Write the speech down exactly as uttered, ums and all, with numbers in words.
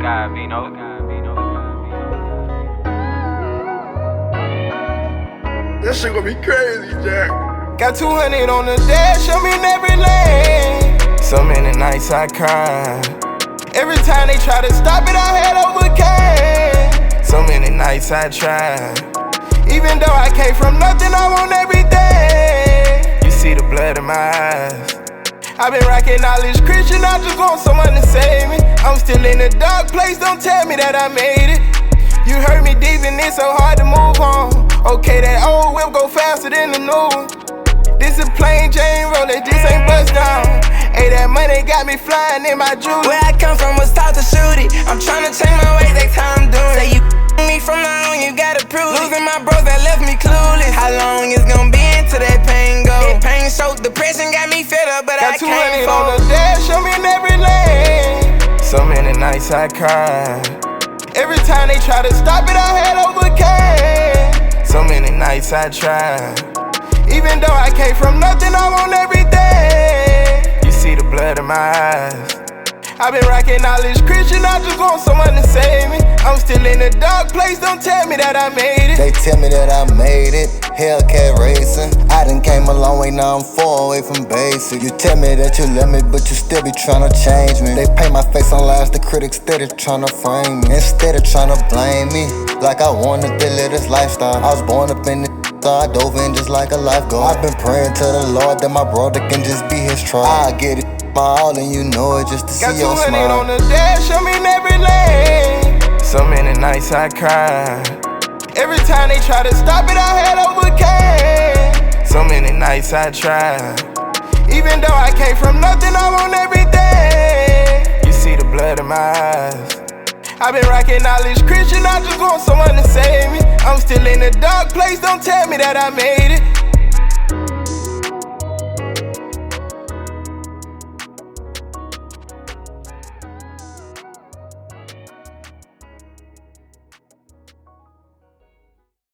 God, Vino. That shit gonna be crazy, Jack. Got two hundred on the dash, I'm in every lane. So many nights I cried. Every time they try to stop it, I had overcame. So many nights I tried. Even though I came from nothing, I want everything. You see the blood in my eyes. I've been rocking all this Christian, I just want someone to save me. I'm still in a dark place, don't tell me that I made it. You hurt me deep and it's so hard to move on. Okay, that old whip go faster than the new one. This is plain Jane roller, this ain't bust down. Hey, that money got me flying in my jewelry. Where I come from was taught to shoot it. I'm tryna change my ways, that's how I'm doing. Say you me from now on, you gotta prove it. Losing my bros that left me clueless. How long it's gonna be until that pain go? That pain so depression got me fed up, but got I can't on the dash, I'm in every lane. So many nights I cried. Every time they try to stop it, I had overcame. So many nights I tried. Even though I came from nothing, I want everything. You see the blood in my eyes. I've been rocking all this Christian, I just want someone to save me. I'm still in a dark place, don't tell me that I made it. They tell me that I made it, Hellcat racing. I done came a long way, now I'm far away from basic. You tell me that you love me, but you still be tryna change me. They paint my face on lies, the critics steady tryna frame me. Instead of tryna blame me, like I wanted to live this lifestyle. I was born up in the so I dove in just like a lifeguard. I've been praying to the Lord that my brother can just be his trial. I get it, my all, and you know it just to got see your smile. Got two hundred on the dash, I'm in every lane. So many nights I cried. Every time they try to stop it, I had overcame. So many nights I tried. Even though I came from nothing, I want everything. You see the blood in my eyes. I've been rocking all this Christian, I just want someone to save me. I'm still in a dark place, don't tell me that I made it.